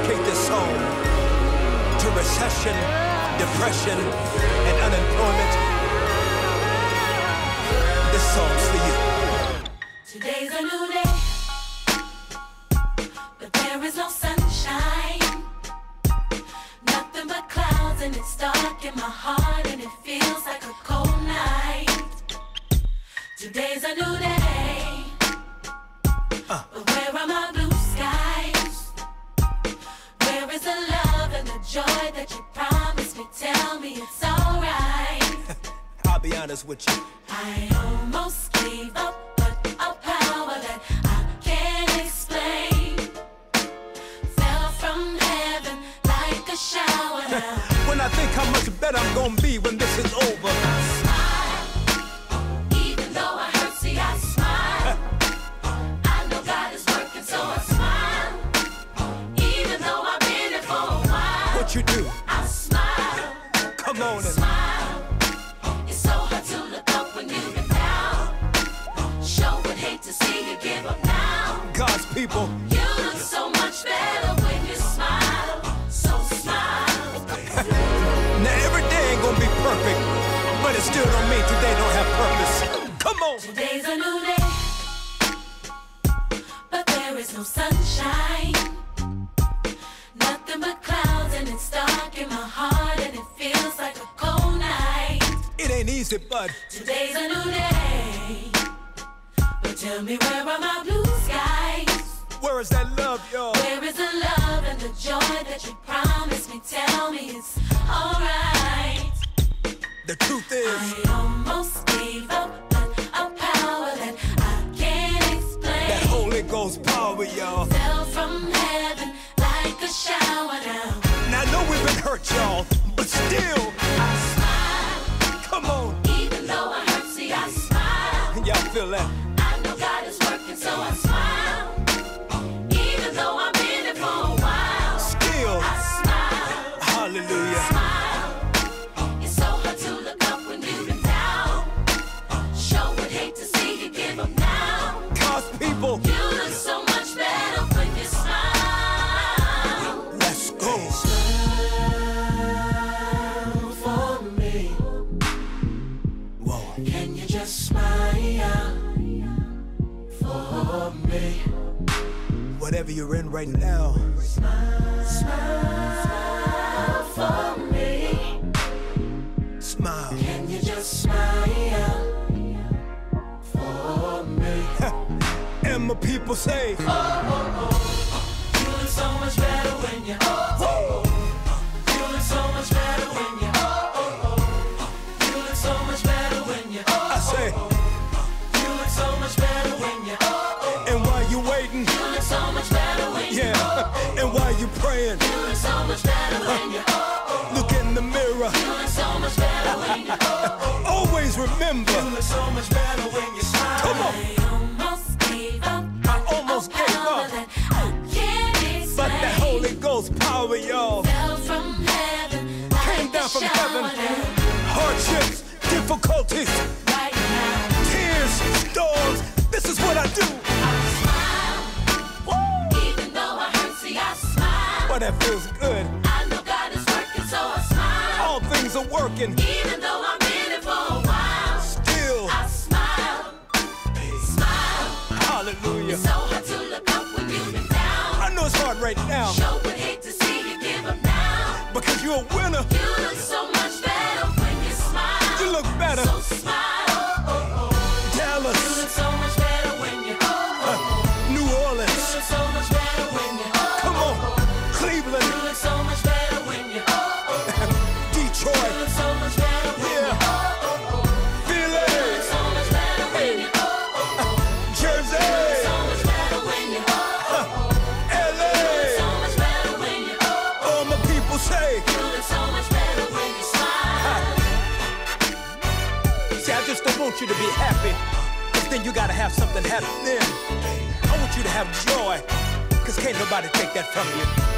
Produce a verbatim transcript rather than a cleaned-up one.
dedicate this song to recession, depression, and unemployment. This song's for you. Today's a new day, but there is no sunshine. Nothing but clouds, and it's dark in my heart, and it feels like a cold night. Today's a new day, uh. but where are my blue skies? Where is the love and the joy that you promised me? Tell me it's alright. I'll be honest with you. I almost gave up, but a power that I can't explain fell from heaven like a shower now. When I think how much better I'm gonna be when this is over, I smile, even though I hurt, see I smile. I know God is working, so I smile. Even though I've been here for a while, what you do? I smile. Come on and smile. It's so hard to look up when you've been down. Sure would hate to see you give up now. God's people. You look so much better when you smile. So smile. Now every day ain't gonna be perfect, but it still don't mean today don't have purpose. Come on. Today's a new day, but there is no sunshine. Nothing but clouds, and it's dark in my heart, and it feels like a cold night. It ain't easy, but today's a new day. But tell me, where are my blue skies? Where is that love, y'all? Where is the love and the joy that you promised me? Tell me it's alright. The truth is, I almost gave up, but a power that I can't explain. That Holy Ghost power, y'all, fell from heaven like a shower now. Now I know we've been hurt, y'all, but still I smile. Come on. Even though I hurt, see I smile. Y'all feel that? I know God is working, so I smile. Even though I've been here for a while, still I smile. Hallelujah. Smile. It's so hard to look up when you've been down. Sure would hate to see you give up now. God's people. You look so much better when you smile. Let's go. Smile for me. Whoa. Can you just smile for me? Whatever you're in right now, Smile, smile for me. smile. Can you just smile for me? And my people say, Oh, oh, oh. You look so much better when you oh, oh, oh. You look so much better when you oh, oh, oh. You look so much better when you oh, I say, oh, oh. You look so much better when you oh, oh. and while you waiting, You look so much better when you yeah, oh, oh. and while you praying, You look so much better when you oh, oh. look in the mirror. You look so much better when you oh, oh. Always remember, You look so much better when you smile. Come on. I almost gave up. I almost gave up, That I can't explain. but that Holy Ghost power, y'all, Fell from heaven, came like down a from shower heaven. down. Hardships, difficulties, Right now, tears, storms. This is what I do. I smile. Even though I hurt, see I smile. But that feels good. I know God is working, so I smile. All things are working. Even though I've been here for a while, Still, I smile. Smile. hallelujah. It's so hard to look up when you've been down. I know it's hard right now, Sure would hate to see you give up now. because you're a winner. You look so much better when you smile. You look better. So smile. Oh, oh, oh. You Dallas, look so much better when you oh, oh, oh. New You Orleans, look so much better when you oh, come oh, on, oh. Cleveland, You look so much better when you oh, oh, oh. You Detroit, look so much better when you yeah, oh, oh, oh. You look Philly, so much better when you oh, oh, oh. Jersey, So much better when you oh, oh, oh. L A. So much better when you oh, oh. All my people say, You look so much better when you smile. see, I just don't want you to be happy, because then you gotta have something happen then. I want you to have joy, because can't nobody take that from you.